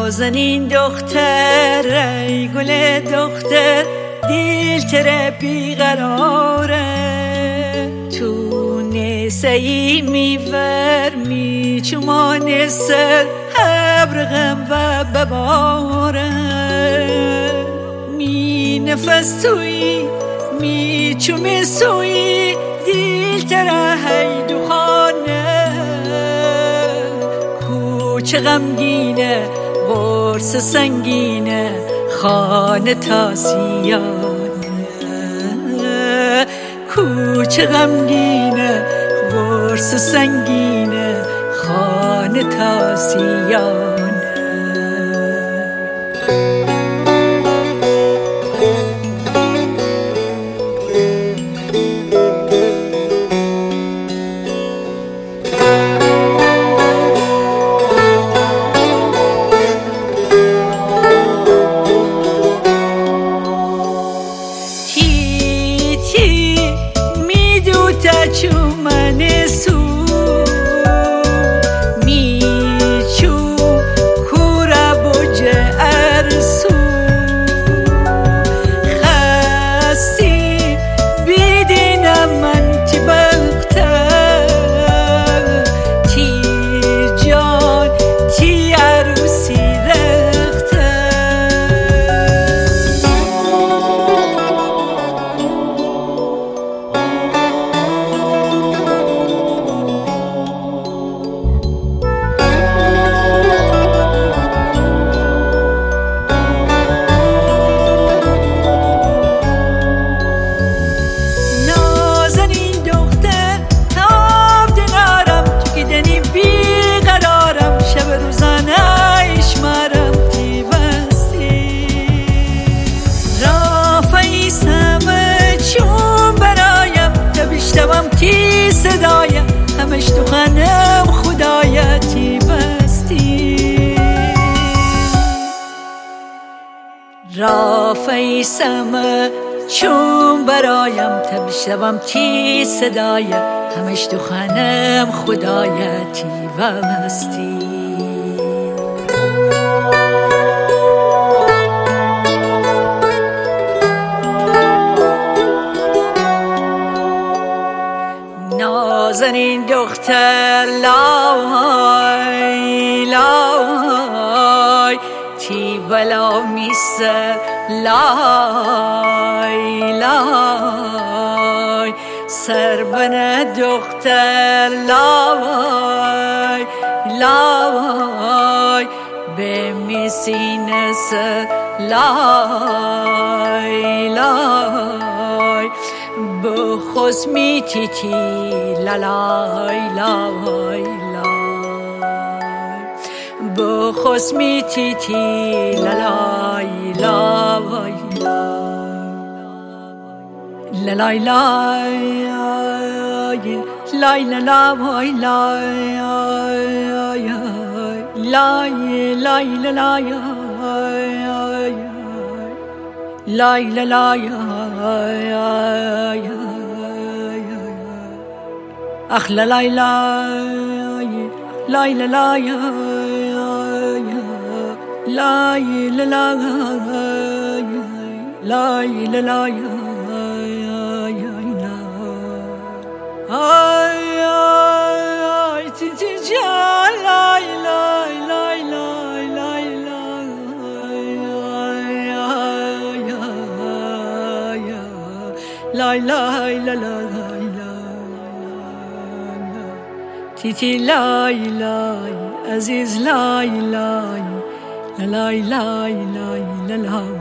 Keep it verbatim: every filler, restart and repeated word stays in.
نازنین دختر ای گل دختر دل تره بیقراره تو نسایی میور میچمان سر ابرغم و بباره می نفس توی میچوم سوی دل تره هیدو خانه کوچه غمگینه قرص سنگینه خانه تازیانه کوچه غمگینه قرص سنگینه خانه تازیانه چومن سو میچو کورا بوجه ارسو خستی بیدینم من تی بختر تی جان تی عروسی تی صدایم همش تو خانم خدایتی بستی رافعی سمه چون برایم تبشتم تی صدایم همش تو خانم خدایتی بستی نازنین دختر لای لای تی بلا میسر لای لای سربن دختر لای لای به میسین سر لای لای بخوز می تیتی لالای لای لای بخوز می تیتی لالای لای لالای لای لای لای لای لای لای لا لا لا يا أخ لا لا لا لا لا لا يا لا لا لا لا لا لا يا ay ay titeceğim lay lay lay lay lay lay lay lay lay titi lay lay aziz lay lay lay lay lay lay